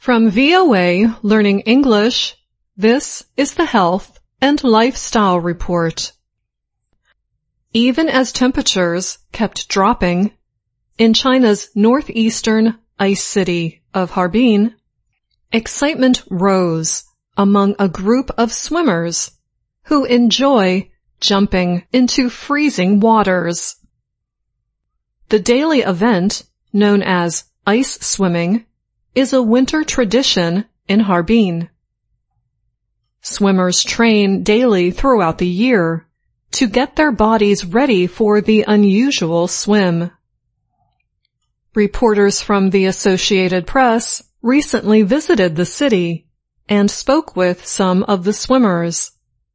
From VOA Learning English, this is the Health and Lifestyle Report. Even as temperatures kept dropping, in China's northeastern ice city of Harbin, excitement rose among a group of swimmers who enjoy jumping into freezing waters. The daily event, known as ice swimming, is a winter tradition in Harbin. Swimmers train daily throughout the year to get their bodies ready for the unusual swim. Reporters from the Associated Press recently visited the city and spoke with some of the swimmers.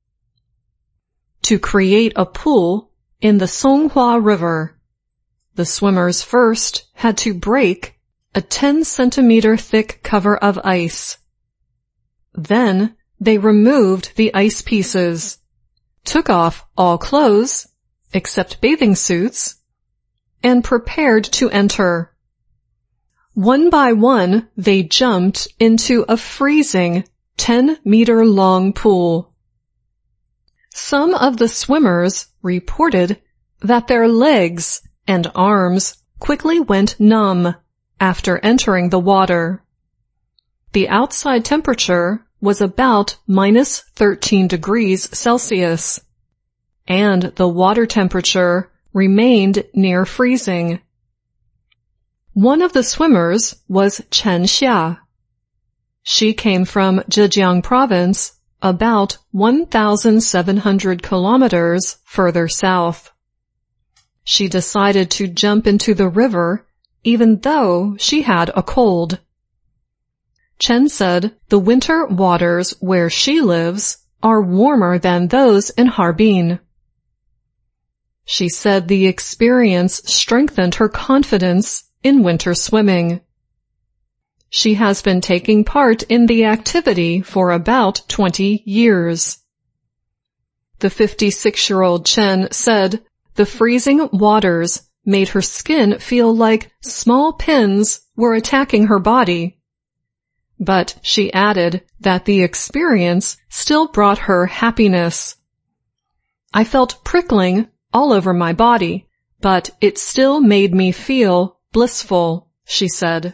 To create a pool in the Songhua River, the swimmers first had to break a 10-centimeter thick cover of ice. Then they removed the ice pieces, took off all clothes except bathing suits, and prepared to enter. One by one, they jumped into a freezing 10-meter-long pool. Some of the swimmers reported that their legs and arms quickly went numb after entering the water. The outside temperature was about minus 13 degrees Celsius, and the water temperature remained near freezing. One of the swimmers was Chen Xia. She came from Zhejiang Province, about 1,700 kilometers further south. She decided to jump into the river even though she had a cold. Chen said the winter waters where she lives are warmer than those in Harbin. She said the experience strengthened her confidence in winter swimming. She has been taking part in the activity for about 20 years. The 56-year-old Chen said the freezing waters made her skin feel like small pins were attacking her body. But she added that the experience still brought her happiness. I felt prickling all over my body, but it still made me feel blissful, she said.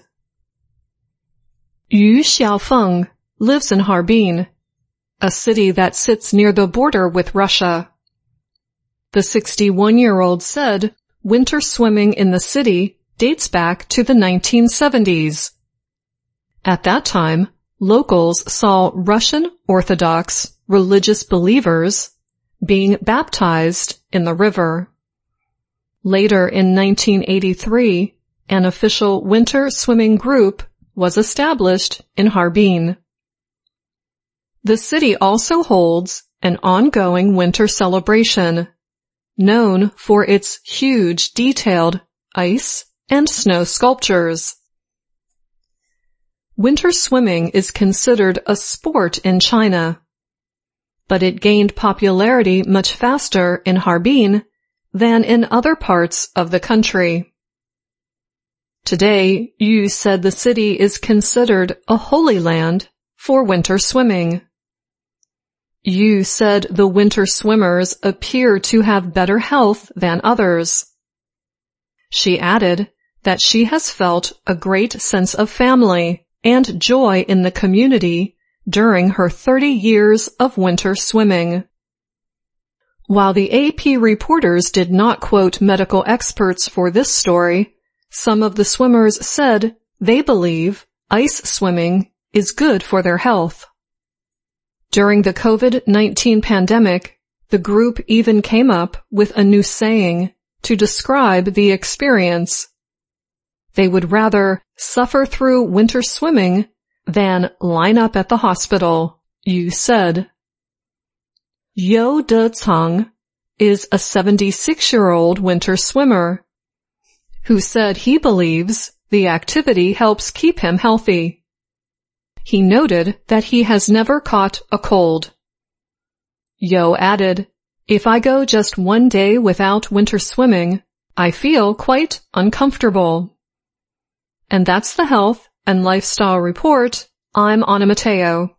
Yu Xiaofeng lives in Harbin, a city that sits near the border with Russia. The 61-year-old said winter swimming in the city dates back to the 1970s. At that time, locals saw Russian Orthodox religious believers being baptized in the river. Later in 1983, an official winter swimming group was established in Harbin. The city also holds an ongoing winter celebration, known for its huge detailed ice and snow sculptures. Winter swimming is considered a sport in China, but it gained popularity much faster in Harbin than in other parts of the country. Today, Yu said the city is considered a holy land for winter swimming. Yu said the winter swimmers appear to have better health than others. She added that she has felt a great sense of family and joy in the community during her 30 years of winter swimming. While the AP reporters did not quote medical experts for this story, some of the swimmers said they believe ice swimming is good for their health. During the COVID-19 pandemic, the group even came up with a new saying to describe the experience. They would rather suffer through winter swimming than line up at the hospital, Yu said. You Decang is a 76-year-old winter swimmer who said he believes the activity helps keep him healthy. He noted that he has never caught a cold. Yo added, "If I go just one day without winter swimming, I feel quite uncomfortable." And that's the Health and Lifestyle Report, I'm Anna Matteo.